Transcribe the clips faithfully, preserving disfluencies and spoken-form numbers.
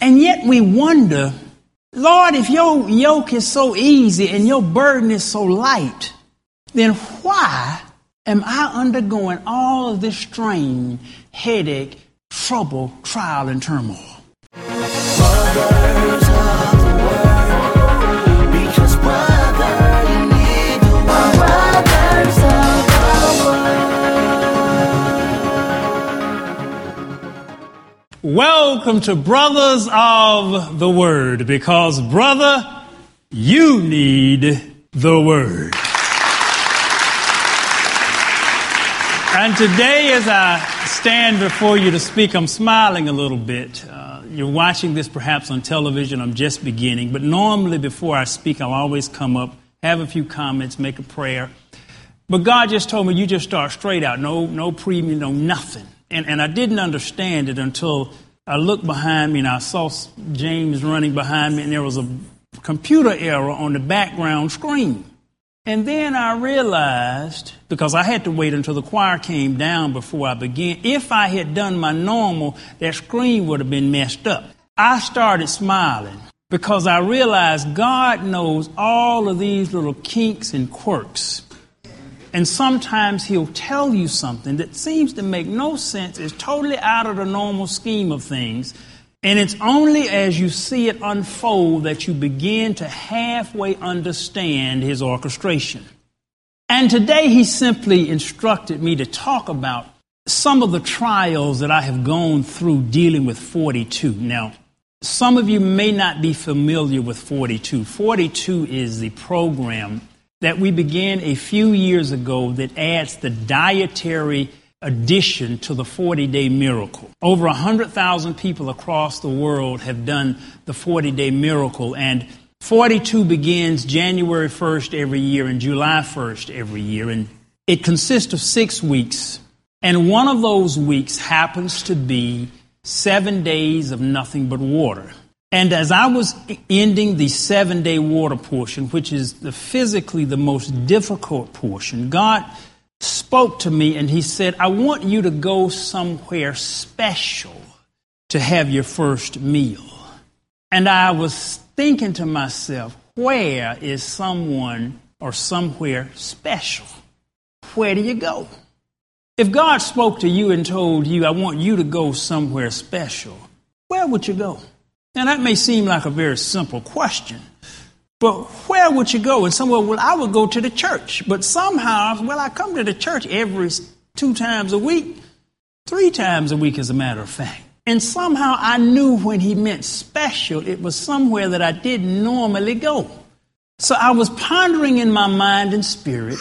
And yet we wonder, Lord, if your yoke is so easy and your burden is so light, then why am I undergoing all of this strain, headache, trouble, trial, and turmoil? Brothers of the world, because brother, you need the word. Brothers of the world. Welcome to Brothers of the Word, because brother, you need the Word. And today, as I stand before you to speak, I'm smiling a little bit. Uh, you're watching this perhaps on television. I'm just beginning. But normally before I speak, I'll always come up, have a few comments, make a prayer. But God just told me, you just start straight out. No, no premium, no nothing. And, and I didn't understand it until I looked behind me and I saw James running behind me, and there was a computer error on the background screen. And then I realized, because I had to wait until the choir came down before I began, if I had done my normal, that screen would have been messed up. I started smiling because I realized God knows all of these little kinks and quirks. And sometimes he'll tell you something that seems to make no sense, is totally out of the normal scheme of things. And it's only as you see it unfold that you begin to halfway understand his orchestration. And today he simply instructed me to talk about some of the trials that I have gone through dealing with forty-two. Now, some of you may not be familiar with forty-two. forty-two is the program that we began a few years ago that adds the dietary addition to the forty-day miracle. Over one hundred thousand people across the world have done the forty-day miracle, and forty-two begins January first every year and July first every year, and it consists of six weeks, and one of those weeks happens to be seven days of nothing but water. And as I was ending the seven-day water portion, which is the physically the most difficult portion, God spoke to me and he said, I want you to go somewhere special to have your first meal. And I was thinking to myself, where is someone or somewhere special? Where do you go? If God spoke to you and told you, I want you to go somewhere special, where would you go? Now that may seem like a very simple question. But where would you go? And somewhere, well, I would go to the church. But somehow, well, I come to the church every two times a week, three times a week, as a matter of fact. And somehow I knew when he meant special, it was somewhere that I didn't normally go. So I was pondering in my mind and spirit,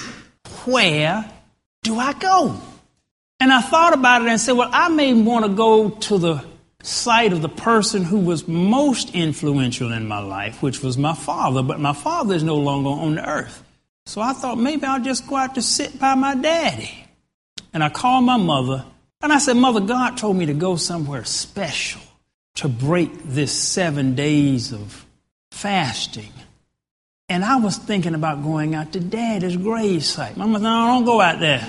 where do I go? And I thought about it and said, well, I may want to go to the site of the person who was most influential in my life, which was my father, but my father is no longer on the earth. So I thought maybe I'll just go out to sit by my daddy. And I called my mother and I said, Mother, God told me to go somewhere special to break this seven days of fasting. And I was thinking about going out to Daddy's grave site. Mama said, no, don't go out there.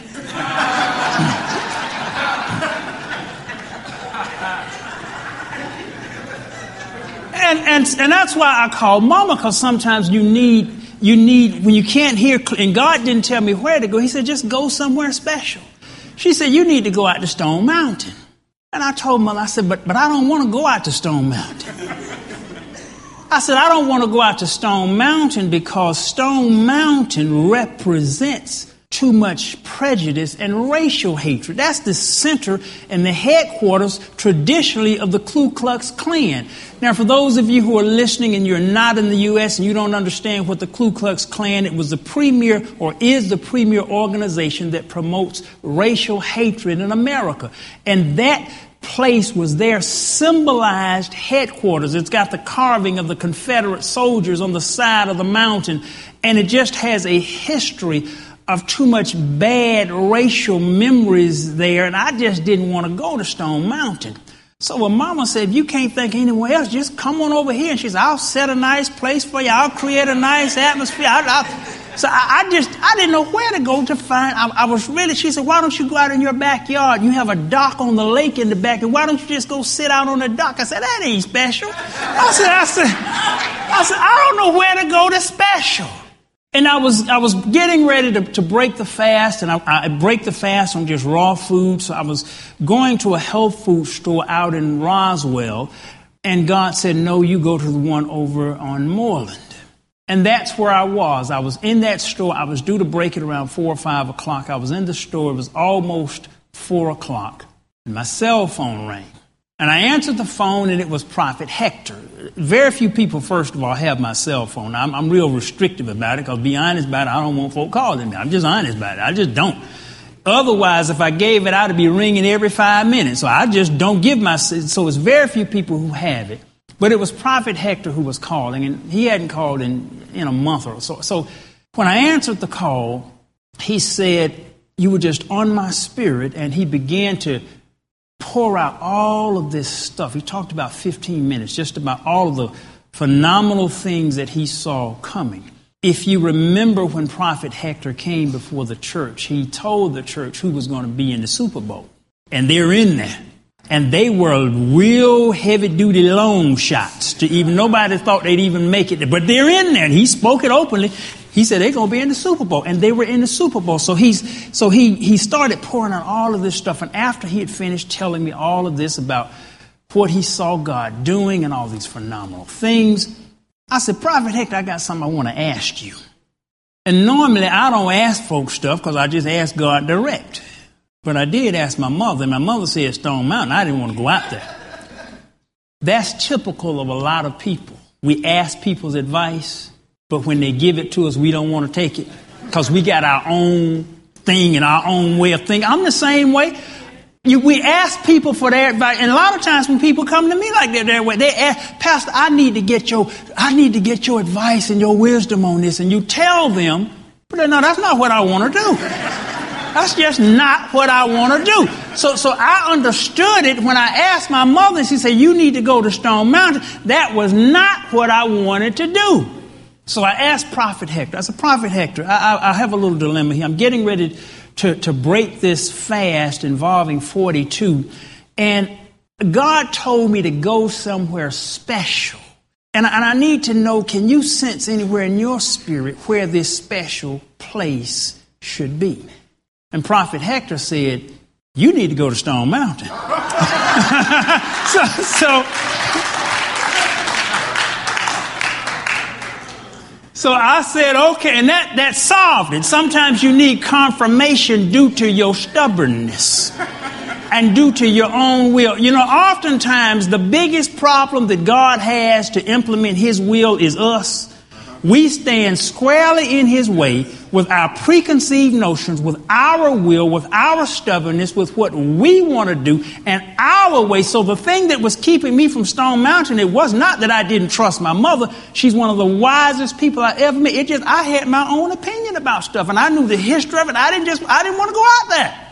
And, and and that's why I call Mama, because sometimes you need, you need, when you can't hear, and God didn't tell me where to go. He said, just go somewhere special. She said, you need to go out to Stone Mountain. And I told Mother, I said, but, but I don't want to go out to Stone Mountain. I said, I don't want to go out to Stone Mountain because Stone Mountain represents too much prejudice and racial hatred. That's the center and the headquarters traditionally of the Ku Klux Klan. Now, for those of you who are listening and you're not in the U S and you don't understand what the Ku Klux Klan, it was the premier or is the premier organization that promotes racial hatred in America. And that place was their symbolized headquarters. It's got the carving of the Confederate soldiers on the side of the mountain, and it just has a history of too much bad racial memories there, and I just didn't want to go to Stone Mountain. So when Mama said, if you can't think anywhere else, just come on over here. And she said, I'll set a nice place for you. I'll create a nice atmosphere. I'll, I'll... So I, I just, I didn't know where to go to find, I, I was really, she said, why don't you go out in your backyard? You have a dock on the lake in the back, and why don't you just go sit out on the dock? I said, that ain't special. I said, I said, I said, I don't know where to go to special. And I was, I was getting ready to, to break the fast, and I, I break the fast on just raw food. So I was going to a health food store out in Roswell, and God said, no, you go to the one over on Moreland. And that's where I was. I was in that store. I was due to break it around four or five o'clock. I was in the store. It was almost four o'clock. And my cell phone rang. And I answered the phone, and it was Prophet Hector. Very few people, first of all, have my cell phone. I'm, I'm real restrictive about it, because to be honest about it, I don't want folk calling me. I'm just honest about it. I just don't. Otherwise, if I gave it out, it'd be ringing every five minutes. So I just don't give my... So it's very few people who have it. But it was Prophet Hector who was calling, and he hadn't called in, in a month or so. So when I answered the call, he said, you were just on my spirit, and he began to pour out all of this stuff. He talked about fifteen minutes, just about all of the phenomenal things that he saw coming. If you remember when Prophet Hector came before the church, he told the church who was going to be in the Super Bowl. And they're in there. And they were real heavy-duty long shots. To even nobody thought they'd even make it. But they're in there. And he spoke it openly. He said they're going to be in the Super Bowl. And they were in the Super Bowl. So he's so he he started pouring out all of this stuff. And after he had finished telling me all of this about what he saw God doing and all these phenomenal things, I said, Prophet Hector, I got something I want to ask you. And normally I don't ask folks stuff because I just ask God direct. But I did ask my mother, and my mother said Stone Mountain. I didn't want to go out there. That's typical of a lot of people. We ask people's advice, but when they give it to us, we don't want to take it because we got our own thing and our own way of thinking. I'm the same way. You, we ask people for their advice, and a lot of times when people come to me like that, their way, they ask, Pastor, I need to get your, I need to get your advice and your wisdom on this, and you tell them, but no, that's not what I want to do. That's just not what I want to do. So, so I understood it when I asked my mother, and she said, you need to go to Stone Mountain. That was not what I wanted to do. So I asked Prophet Hector. I said, Prophet Hector, I, I, I have a little dilemma here. I'm getting ready to, to break this fast involving forty-two. And God told me to go somewhere special. And, and I need to know, can you sense anywhere in your spirit where this special place should be? And Prophet Hector said, you need to go to Stone Mountain. so, so, so I said, okay, and that, that solved it. Sometimes you need confirmation due to your stubbornness and due to your own will. You know, oftentimes the biggest problem that God has to implement his will is us. We stand squarely in his way with our preconceived notions, with our will, with our stubbornness, with what we want to do and our way. So the thing that was keeping me from Stone Mountain, it was not that I didn't trust my mother. She's one of the wisest people I ever met. It just, I had my own opinion about stuff, and I knew the history of it. I didn't just, I didn't want to go out there.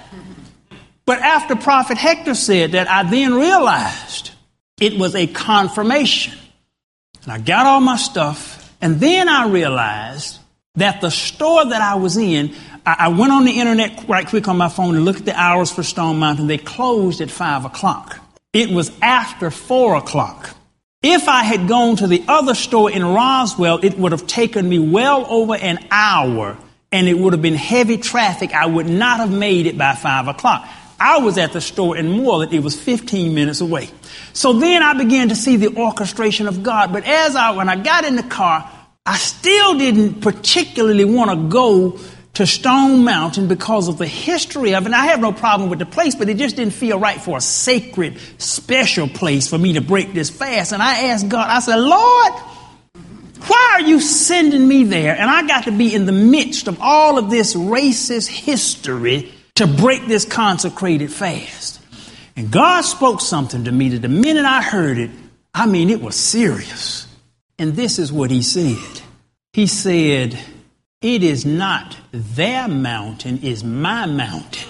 But after Prophet Hector said that, I then realized it was a confirmation. And I got all my stuff. And then I realized that the store that I was in, I, I went on the internet right quick on my phone to look at the hours for Stone Mountain. They closed at five o'clock. It was after four o'clock. If I had gone to the other store in Roswell, it would have taken me well over an hour, and it would have been heavy traffic. I would not have made it by five o'clock. I was at the store in Moreland. It was fifteen minutes away. So then I began to see the orchestration of God. But as I, when I got in the car, I still didn't particularly want to go to Stone Mountain because of the history of it. And I have no problem with the place, but it just didn't feel right for a sacred, special place for me to break this fast. And I asked God, I said, Lord, why are you sending me there? And I got to be in the midst of all of this racist history to break this consecrated fast. And God spoke something to me that the minute I heard it, I mean, it was serious. And this is what he said. He said, it is not their mountain, it's my mountain.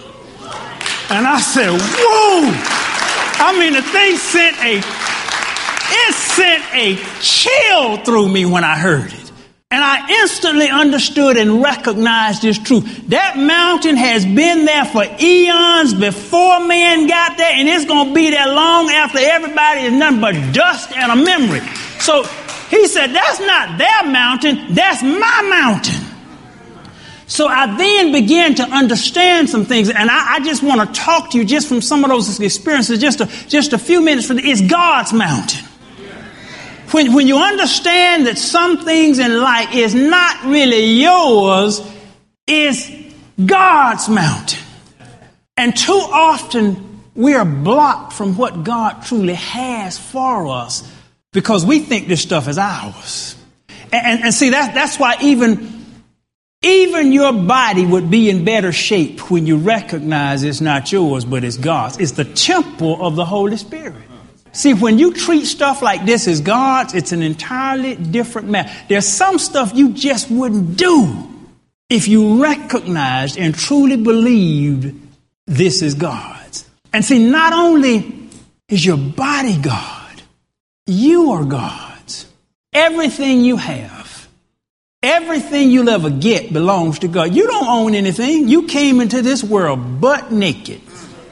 And I said, whoa! I mean, the thing sent a, it sent a chill through me when I heard it. And I instantly understood and recognized this truth. That mountain has been there for eons before man got there, and it's going to be there long after everybody is nothing but dust and a memory. So he said, that's not their mountain, that's my mountain. So I then began to understand some things, and I, I just want to talk to you just from some of those experiences, just a, just a few minutes. For the, it's God's mountain. When, when you understand that some things in life is not really yours, it's God's mountain. And too often we are blocked from what God truly has for us because we think this stuff is ours. And, and, and see, that, that's why even, even your body would be in better shape when you recognize it's not yours, but it's God's. It's the temple of the Holy Spirit. See, when you treat stuff like this as God's, it's an entirely different matter. There's some stuff you just wouldn't do if you recognized and truly believed this is God's. And see, not only is your body God, you are God's. Everything you have, everything you'll ever get belongs to God. You don't own anything. You came into this world butt naked.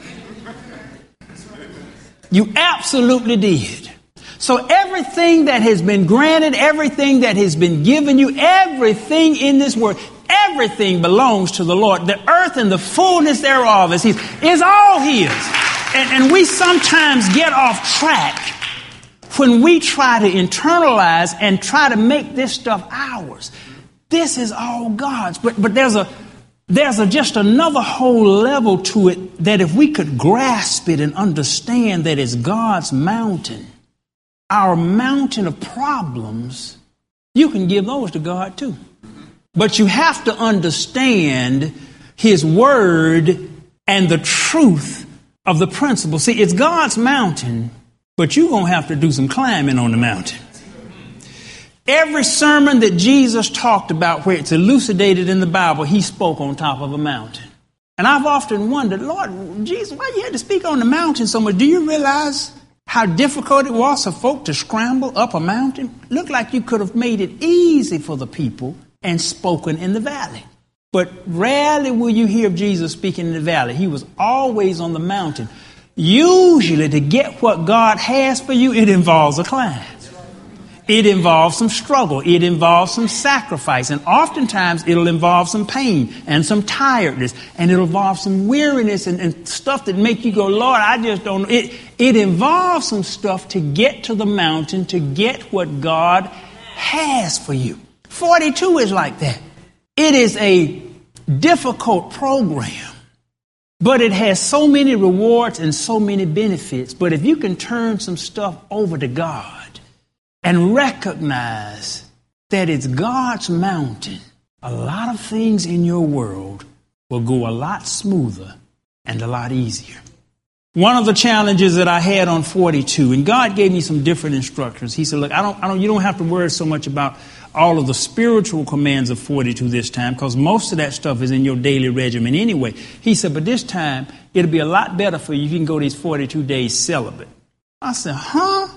You absolutely did. So everything that has been granted, everything that has been given you, everything in this world, everything belongs to the Lord. The earth and the fullness thereof is His. Is all His. And, and we sometimes get off track when we try to internalize and try to make this stuff ours. This is all God's. But but there's a There's a, just another whole level to it that if we could grasp it and understand that it's God's mountain, our mountain of problems, you can give those to God too. But you have to understand His word and the truth of the principle. See, it's God's mountain, but you're going to have to do some climbing on the mountain. Every sermon that Jesus talked about where it's elucidated in the Bible, He spoke on top of a mountain. And I've often wondered, Lord, Jesus, why you had to speak on the mountain so much? Do you realize how difficult it was for folk to scramble up a mountain? Looked like you could have made it easy for the people and spoken in the valley. But rarely will you hear of Jesus speaking in the valley. He was always on the mountain. Usually to get what God has for you, it involves a climb. It involves some struggle. It involves some sacrifice. And oftentimes it'll involve some pain and some tiredness. And it'll involve some weariness and, and stuff that make you go, Lord, I just don't know. It, it involves some stuff to get to the mountain, to get what God has for you. forty-two is like that. It is a difficult program, but it has so many rewards and so many benefits. But if you can turn some stuff over to God, and recognize that it's God's mountain, a lot of things in your world will go a lot smoother and a lot easier. One of the challenges that I had on forty-two, and God gave me some different instructions. He said, look, I don't, I don't, you don't have to worry so much about all of the spiritual commands of forty-two this time, because most of that stuff is in your daily regimen anyway. He said, but this time it'll be a lot better for you if you can go these forty-two days celibate. I said, huh?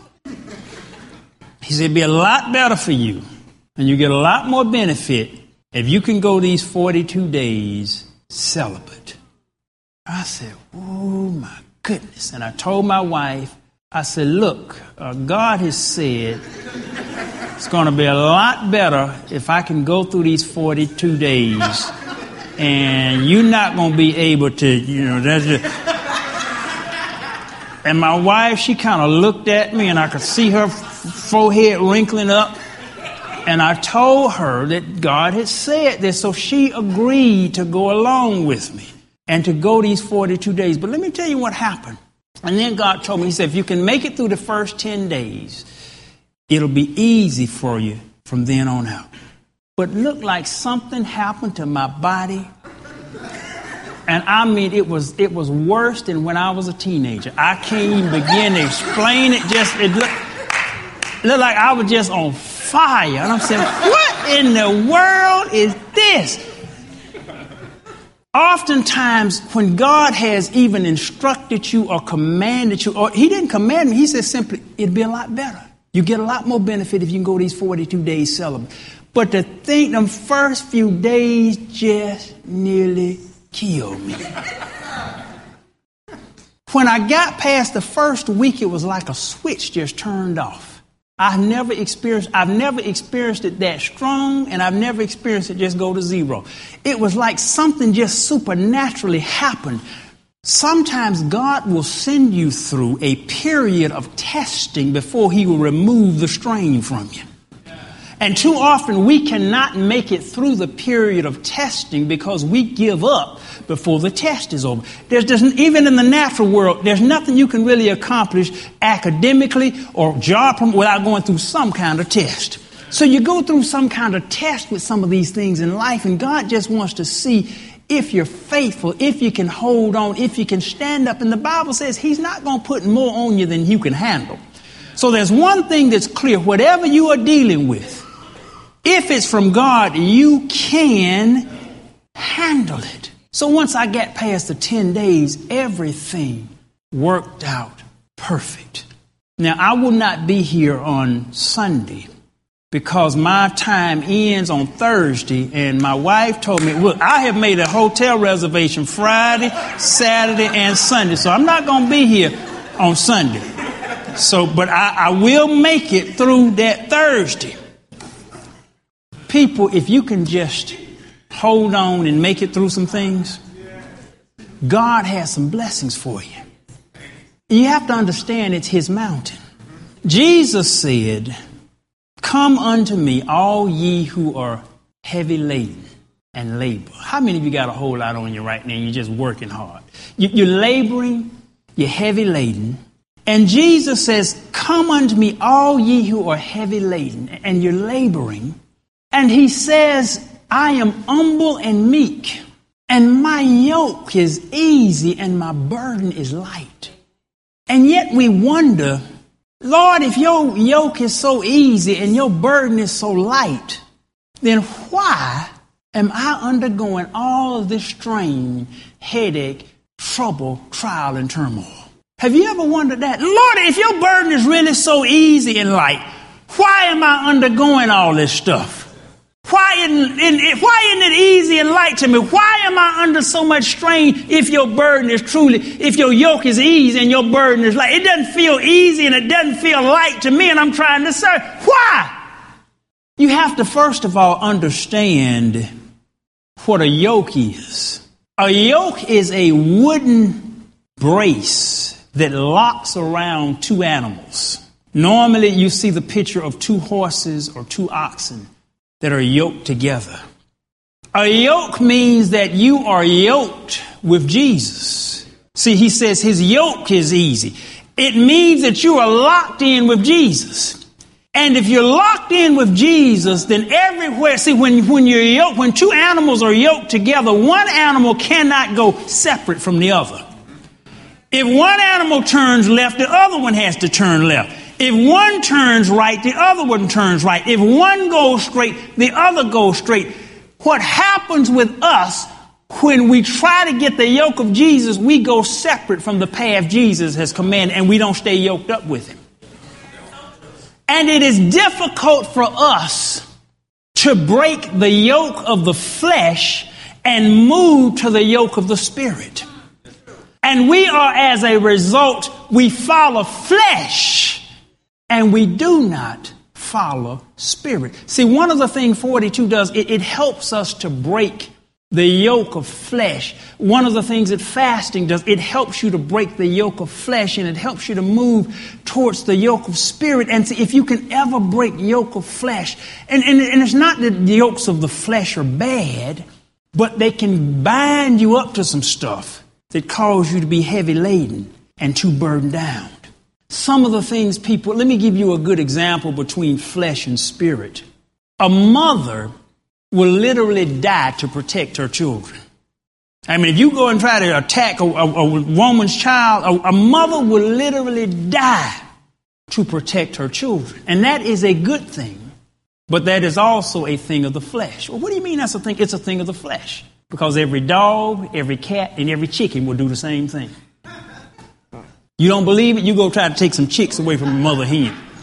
He said, it'd be a lot better for you, and you get a lot more benefit if you can go these forty-two days celibate. I said, oh, my goodness. And I told my wife, I said, look, uh, God has said it's going to be a lot better if I can go through these forty-two days, and you're not going to be able to, you know, that's just... And my wife, she kind of looked at me, and I could see her forehead wrinkling up. And I told her that God had said this, so she agreed to go along with me and to go these forty-two days. But let me tell you what happened. And then God told me, He said, if you can make it through the first ten days, it'll be easy for you from then on out. But it looked like something happened to my body. And I mean, it was it was worse than when I was a teenager. I can't even begin to explain it. Just it looked, it looked like I was just on fire. And I'm saying, what in the world is this? Oftentimes, when God has even instructed you or commanded you, or He didn't command me, He said simply, it'd be a lot better. You get a lot more benefit if you can go these forty-two days celibate. But the thing, them first few days just nearly killed me. When I got past the first week, it was like a switch just turned off. I've never experienced, I've never experienced it that strong, and I've never experienced it just go to zero. It was like something just supernaturally happened. Sometimes God will send you through a period of testing before he will remove the strain from you. And too often we cannot make it through the period of testing because we give up before the test is over. There's just, even in the natural world, there's nothing you can really accomplish academically or job without going through some kind of test. So you go through some kind of test with some of these things in life, and God just wants to see if you're faithful, if you can hold on, if you can stand up. And the Bible says he's not going to put more on you than you can handle. So there's one thing that's clear. Whatever you are dealing with, if it's from God, you can handle it. So once I got past the ten days, everything worked out perfect. Now, I will not be here on Sunday because my time ends on Thursday, and my wife told me, look, I have made a hotel reservation Friday, Saturday, and Sunday, so I'm not going to be here on Sunday. So, but I, I will make it through that Thursday. People, if you can just hold on and make it through some things, God has some blessings for you. You have to understand it's his mountain. Jesus said, come unto me, all ye who are heavy laden and labor. How many of you got a whole lot on you right now and you're just working hard? You're laboring, you're heavy laden. And Jesus says, come unto me, all ye who are heavy laden, and you're laboring. And he says, I am humble and meek, and my yoke is easy and my burden is light. And yet we wonder, Lord, if your yoke is so easy and your burden is so light, then why am I undergoing all of this strain, headache, trouble, trial, and turmoil? Have you ever wondered that? Lord, if your burden is really so easy and light, why am I undergoing all this stuff? Why isn't, why isn't it easy and light to me? Why am I under so much strain if your burden is truly, if your yoke is easy and your burden is light? It doesn't feel easy and it doesn't feel light to me, and I'm trying to serve. Why? You have to first of all understand what a yoke is. A yoke is a wooden brace that locks around two animals. Normally you see the picture of two horses or two oxen that are yoked together. A yoke means that you are yoked with Jesus. See, he says his yoke is easy. It means that you are locked in with Jesus. And if you're locked in with Jesus, then everywhere, see, when, when you're yoked, when two animals are yoked together, one animal cannot go separate from the other. If one animal turns left, the other one has to turn left. If one turns right, the other one turns right. If one goes straight, the other goes straight. What happens with us when we try to get the yoke of Jesus, we go separate from the path Jesus has commanded, and we don't stay yoked up with him. And it is difficult for us to break the yoke of the flesh and move to the yoke of the Spirit. And we are, as a result, we follow flesh and we do not follow spirit. See, one of the things forty-two does, it, it helps us to break the yoke of flesh. One of the things that fasting does, it helps you to break the yoke of flesh, and it helps you to move towards the yoke of spirit. And see, if you can ever break yoke of flesh, and, and, and it's not that the yokes of the flesh are bad, but they can bind you up to some stuff that cause you to be heavy laden and too burdened down. Some of the things people, let me give you a good example between flesh and spirit. A mother will literally die to protect her children. I mean, if you go and try to attack a, a, a woman's child, a, a mother will literally die to protect her children. And that is a good thing, but that is also a thing of the flesh. Well, what do you mean that's a thing? It's a thing of the flesh. Because every dog, every cat, and every chicken will do the same thing. You don't believe it? You go try to take some chicks away from a mother hen.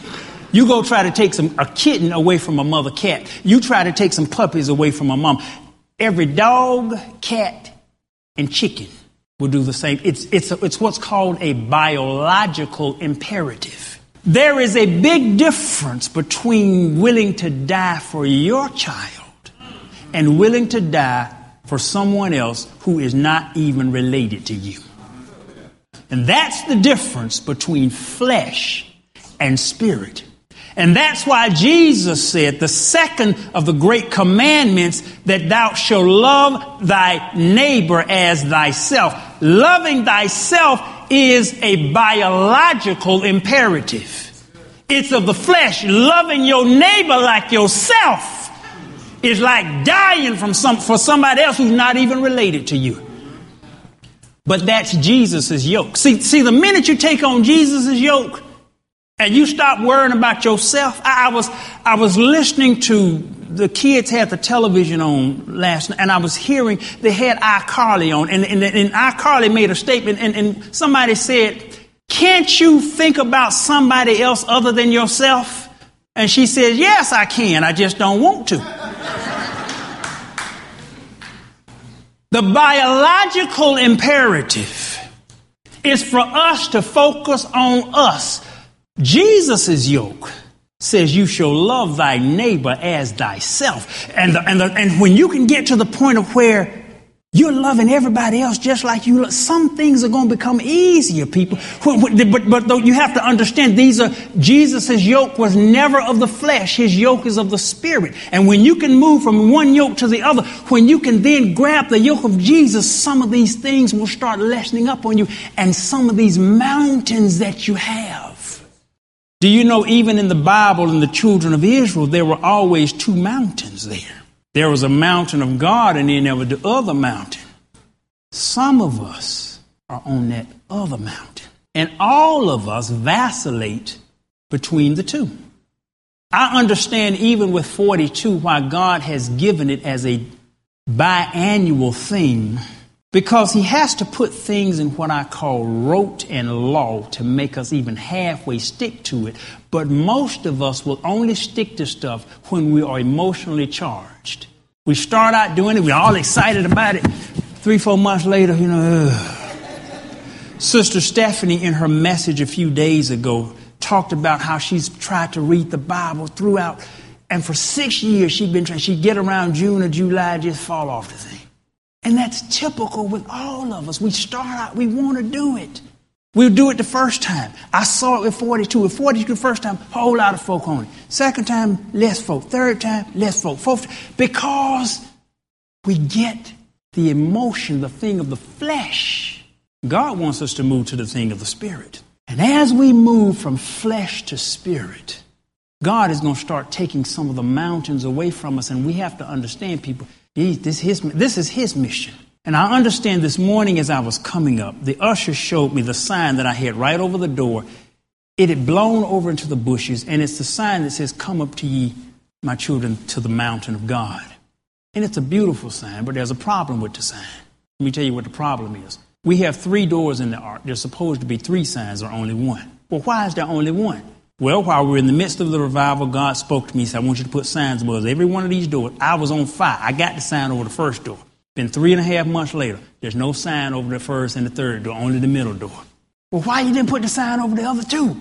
You go try to take some a kitten away from a mother cat. You try to take some puppies away from a mom. Every dog, cat, and chicken will do the same. It's, it's, a, it's what's called a biological imperative. There is a big difference between willing to die for your child and willing to die for someone else who is not even related to you. And that's the difference between flesh and spirit. And that's why Jesus said the second of the great commandments, that thou shalt love thy neighbor as thyself. Loving thyself is a biological imperative. It's of the flesh. Loving your neighbor like yourself is like dying from some, for somebody else who's not even related to you. But that's Jesus' yoke. See, see, the minute you take on Jesus' yoke, and you stop worrying about yourself. I, I was I was listening to, the kids had the television on last night, and I was hearing they had iCarly on, and, and, and iCarly made a statement, and, and somebody said, can't you think about somebody else other than yourself? And she said, yes, I can. I just don't want to. The biological imperative is for us to focus on us. Jesus' yoke says you shall love thy neighbor as thyself. And, the, and, the, and when you can get to the point of where you're loving everybody else just like you love, some things are going to become easier, people. But, but, but you have to understand, these are, Jesus' yoke was never of the flesh. His yoke is of the spirit. And when you can move from one yoke to the other, when you can then grab the yoke of Jesus, some of these things will start lessening up on you. And some of these mountains that you have. Do you know, even in the Bible, in the children of Israel, there were always two mountains there. There was a mountain of God, and then there was the other mountain. Some of us are on that other mountain. And all of us vacillate between the two. I understand even with forty-two why God has given it as a biannual thing, because he has to put things in what I call rote and law to make us even halfway stick to it. But most of us will only stick to stuff when we are emotionally charged. We start out doing it, we're all excited about it. Three, four months later, you know, ugh. Sister Stephanie, in her message a few days ago, talked about how she's tried to read the Bible throughout. And for six years, she'd been trying, she'd get around June or July, just fall off the thing. And that's typical with all of us. We start out, we want to do it. We'll do it the first time. I saw it with forty-two. With forty-two the first time, a whole lot of folk on it. Second time, less folk. Third time, less folk. Fourth, because we get the emotion, the thing of the flesh. God wants us to move to the thing of the spirit. And as we move from flesh to spirit, God is going to start taking some of the mountains away from us. And we have to understand, people, This, his, this is his mission. And I understand this morning as I was coming up, the usher showed me the sign that I had right over the door. It had blown over into the bushes, and it's the sign that says, come up to ye, my children, to the mountain of God. And it's a beautiful sign, but there's a problem with the sign. Let me tell you what the problem is. We have three doors in the ark. There's supposed to be three signs or only one. Well, why is there only one? Well, while we were in the midst of the revival, God spoke to me. He said, I want you to put signs above every one of these doors. I was on fire. I got the sign over the first door. Then three and a half months later, there's no sign over the first and the third door, only the middle door. Well, why you didn't put the sign over the other two?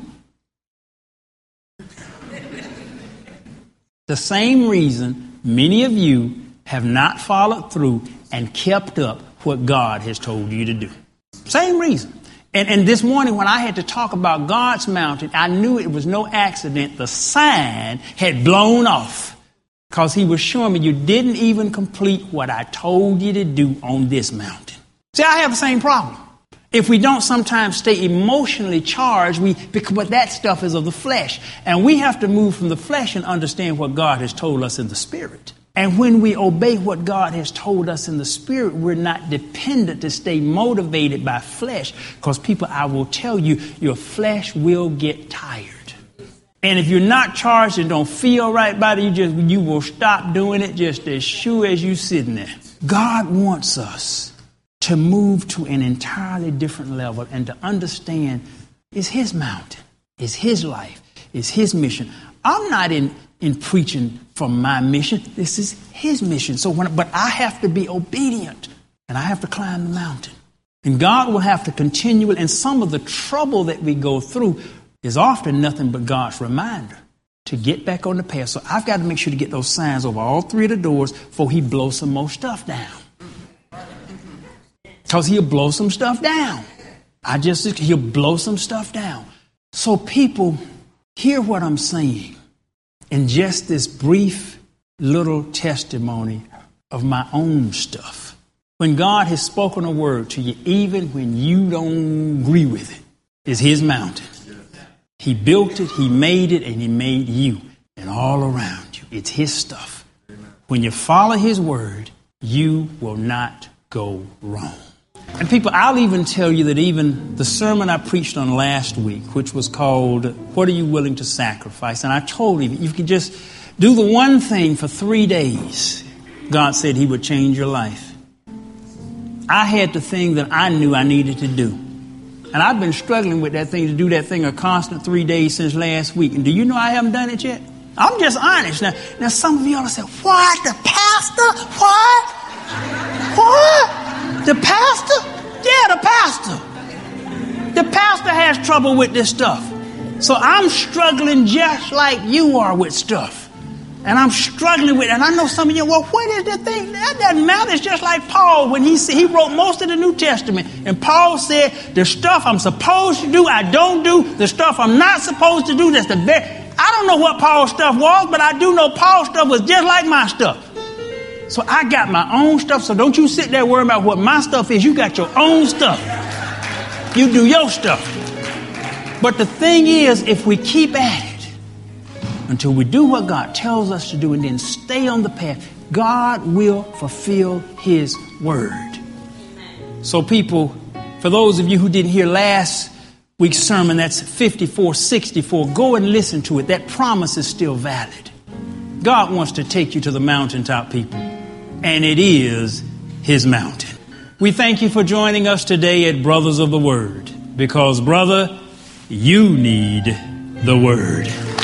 The same reason many of you have not followed through and kept up what God has told you to do. Same reason. And, and this morning when I had to talk about God's mountain, I knew it was no accident. The sign had blown off because he was showing me you didn't even complete what I told you to do on this mountain. See, I have the same problem. If we don't sometimes stay emotionally charged, we because but that stuff is of the flesh. And we have to move from the flesh and understand what God has told us in the spirit. And when we obey what God has told us in the spirit, we're not dependent to stay motivated by flesh. Because people, I will tell you, your flesh will get tired. And if you're not charged and don't feel right about it, you just you will stop doing it just as sure as you sitting there. God wants us to move to an entirely different level and to understand it's his mountain, it's his life, It's his mission. I'm not in, in preaching for my mission. This is his mission. So when, but I have to be obedient, and I have to climb the mountain. And God will have to continually, and some of the trouble that we go through is often nothing but God's reminder to get back on the path. So I've got to make sure to get those signs over all three of the doors before he blows some more stuff down. Because he'll blow some stuff down. I just, he'll blow some stuff down. So people, hear what I'm saying in just this brief little testimony of my own stuff. When God has spoken a word to you, even when you don't agree with it, is his mountain. He built it, he made it, and he made you and all around you. It's his stuff. When you follow his word, you will not go wrong. And people, I'll even tell you that even the sermon I preached on last week, which was called, What Are You Willing to Sacrifice? And I told you, you could just do the one thing for three days. God said he would change your life. I had the thing that I knew I needed to do. And I've been struggling with that thing, to do that thing a constant three days since last week. And do you know I haven't done it yet? I'm just honest. Now, now some of y'all say, what? The pastor? What? What? The pastor? Yeah, the pastor. The pastor has trouble with this stuff. So I'm struggling just like you are with stuff. And I'm struggling with it. And I know some of you, well, what is that thing? That doesn't matter. It's just like Paul when he said, he wrote most of the New Testament. And Paul said, the stuff I'm supposed to do, I don't do. The stuff I'm not supposed to do, that's the very... I don't know what Paul's stuff was, but I do know Paul's stuff was just like my stuff. So I got my own stuff. So don't you sit there worrying about what my stuff is. You got your own stuff. You do your stuff. But the thing is, if we keep at it, until we do what God tells us to do and then stay on the path, God will fulfill his word. So people, for those of you who didn't hear last week's sermon, that's fifty-four sixty-four, go and listen to it. That promise is still valid. God wants to take you to the mountaintop, people, and it is his mountain. We thank you for joining us today at Brothers of the Word, because, brother, you need the word.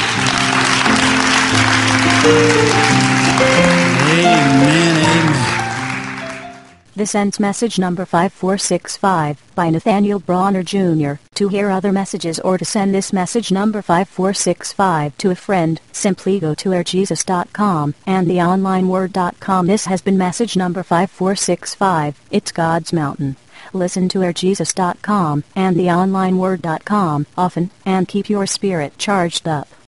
Amen, amen. This ends message number five four six five by Nathaniel Bronner Junior To hear other messages or to send this message number five four six five to a friend, simply go to air jesus dot com and the online word dot com. This has been message number five four six five. It's God's Mountain. Listen to air jesus dot com and the online word dot com often and keep your spirit charged up.